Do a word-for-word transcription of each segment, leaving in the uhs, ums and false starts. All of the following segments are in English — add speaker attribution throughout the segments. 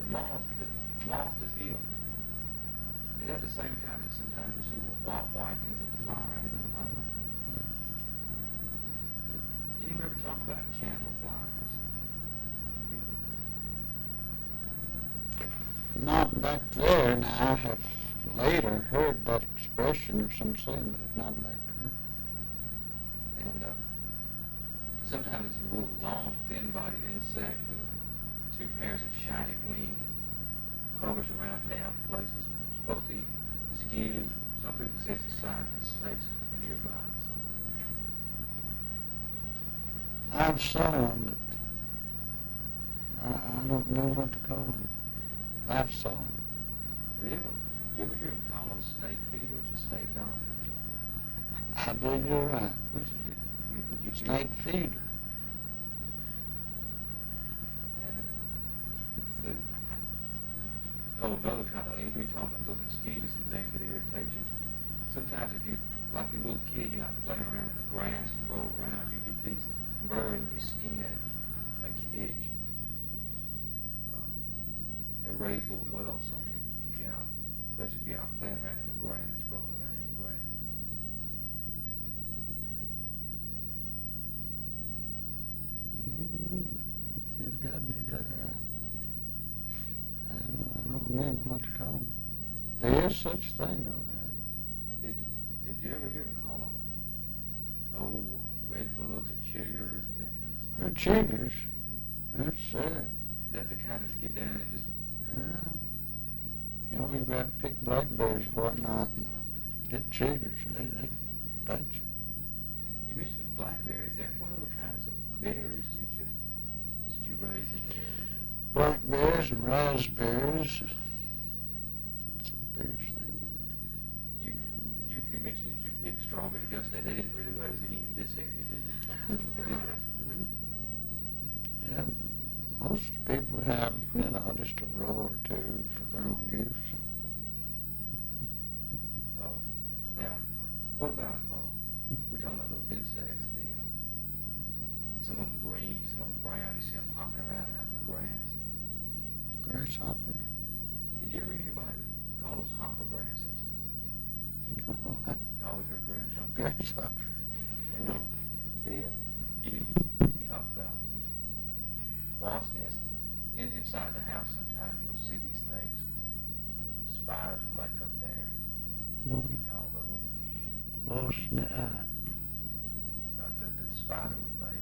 Speaker 1: moth, the moth that's healed. Is that the same kind that sometimes you see little white, white things that fly right into the light? You didn't ever talk about candle flies?
Speaker 2: Not back there, and I have later heard that expression or some saying, but not back there.
Speaker 1: And uh, sometimes it's a little long, thin-bodied insect with two pairs of shiny wings and hovers around damp places. It's supposed to eat mosquitoes. Some people say it's a sign that snakes are nearby or something.
Speaker 2: I've saw them, but I, I don't know what to call them. I've saw them.
Speaker 1: Really? You ever hear them call them snake feeders or snake doctors?
Speaker 2: I believe you're right.
Speaker 1: Which did you, would you
Speaker 2: Snake feeder.
Speaker 1: And uh, so, oh, another kind of, you're talking about those mosquitoes and things that irritate you. Sometimes if you, like a little kid, you're out playing around in the grass and roll around, you get these burrowing your skin and make you itch. Uh, they raise little welts on you if you're out, especially if you're out playing around in the grass, rolling around in the grass.
Speaker 2: Mm-hmm. You've got me there. I don't, I don't remember what to call them. There is such a thing, though.
Speaker 1: Did, did you ever hear them call them, oh, red bugs and chiggers and that kind of stuff?
Speaker 2: They're chiggers. That's there.
Speaker 1: Is that the kind that get down and just...
Speaker 2: Yeah. You know, we've got to pick blackberries and whatnot and get chiggers. They, they bite you.
Speaker 1: You mentioned blackberries there. What other kinds of berries did you did you raise in the area?
Speaker 2: Blackberries and raspberries. That's the biggest thing.
Speaker 1: You, you, you mentioned that you picked strawberry yesterday. They didn't really raise any in this area, did they? They didn't raise any.
Speaker 2: Yeah, most people have, you know, just a row or two for their own use.
Speaker 1: Oh, now, what about, uh, we're talking about those insects, the, uh, some of them green, some of them brown, you see them hopping around out in the grass.
Speaker 2: Grasshoppers?
Speaker 1: Did you ever hear anybody call those hopper grasses?
Speaker 2: No, I,
Speaker 1: You always heard grasshoppers?
Speaker 2: grasshoppers.
Speaker 1: And the, uh, you, you talk about wasp nests. In, inside the house sometime you'll see these things. The spiders will make up there. What do you call those?
Speaker 2: Wasp nest. Uh,
Speaker 1: Not that the spider would make.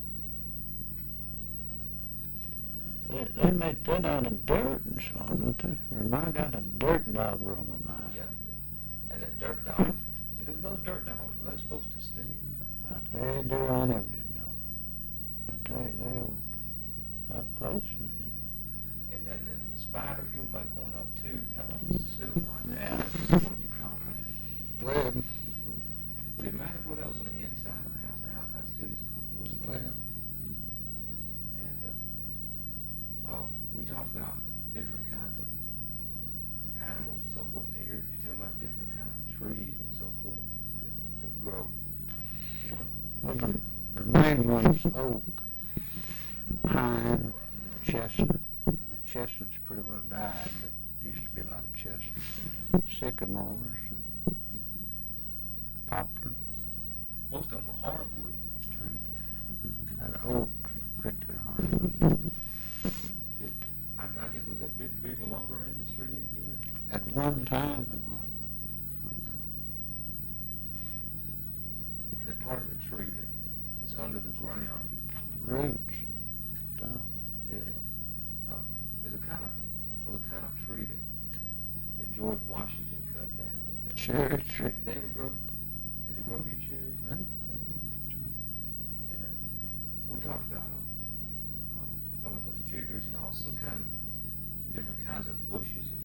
Speaker 2: they, they make that out of dirt and so on, don't they? Or I got a dirt dauber on my mind.
Speaker 1: Yeah, and that dirt dog. Those dirt dogs, were they supposed to sting?
Speaker 2: I tell you, do I never did know it. I tell you, they'll have places.
Speaker 1: And then, then the spider, he'll make one up too, kind of like a silk like that.
Speaker 2: Yeah.
Speaker 1: What do you call that?
Speaker 2: Web.
Speaker 1: Would it matter whether that was on the inside of the house? The house has still just called whistle.
Speaker 2: Well.
Speaker 1: And uh, uh, we talked about different kinds of uh, animals and so forth in the area. Could you tell me about different kind of trees and so forth that, that grow?
Speaker 2: Well, the, the main one's oak, pine, chestnut. The chestnut's pretty well died, but there used to be a lot of chestnut. Sycamores and poplar.
Speaker 1: Most of them are hardwood.
Speaker 2: That oak's particularly hardwood.
Speaker 1: I, I guess was that big, big lumber industry in here?
Speaker 2: At one time there was.
Speaker 1: That part of the tree that is under the ground, you,
Speaker 2: Roots and stuff.
Speaker 1: it, uh, uh, is a kind of, well, the kind of tree that, that George Washington cut down. That
Speaker 2: Cherry tree.
Speaker 1: Did they ever grow, did they grow you cherries?
Speaker 2: Right?
Speaker 1: And uh, we talked about, uh, uh, talking about those chiggers and all, some kind of different kinds of bushes